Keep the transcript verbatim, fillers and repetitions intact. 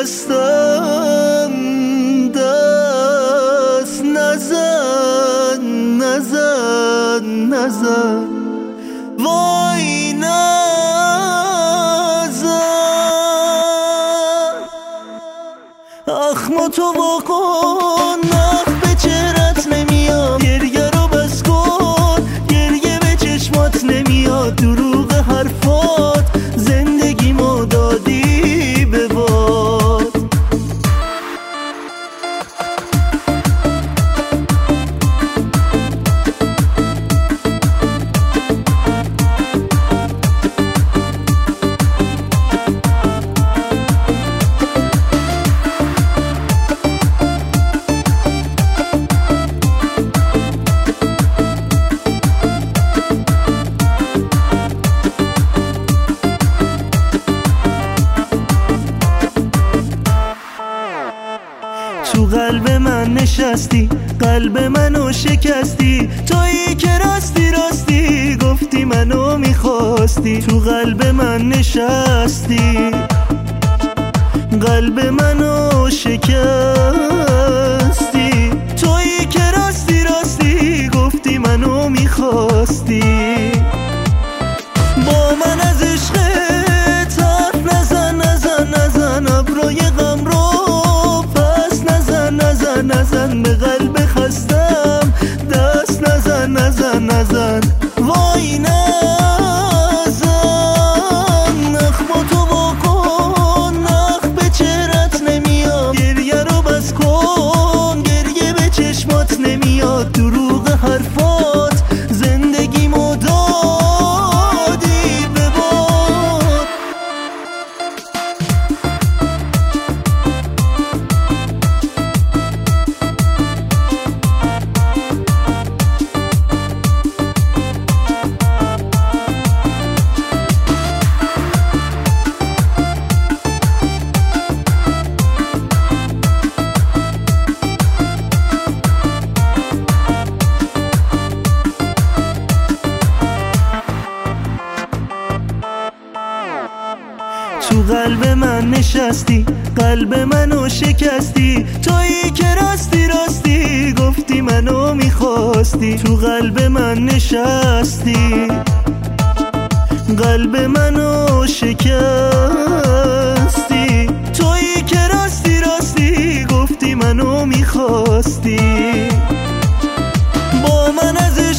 خستم دست نزن نزن نزن وای نزن اخم تو واکن نخ به چهرت نمیاد گریه رو بس کن گریه به چشمات نمیاد دروغ حرفات زندگی ما دادی به باد تو قلب من نشستی قلب منو شکستی تویی که راستی راستی گفتی منو میخواستی تو قلب من نشستی قلب منو شکستی تویی که راستی راستی گفتی منو میخواستی با من از عشقت حرف نزن نزن نزن ابروی غم رو نزن به قلب خستم دست نزن نزن نزن وای نزن نخم تو واکن نخ به چهرت نمیاد گریه رو بس کن گریه به چشمات نمیاد دروغ حرفات زندگی مو دادی به باد تو قلب من نشستی قلب منو شکستی تویی که راستی راستی گفتی منو میخواستی تو قلب من نشستی قلب منو شکستی تویی که راستی راستی گفتی منو میخواستی با من از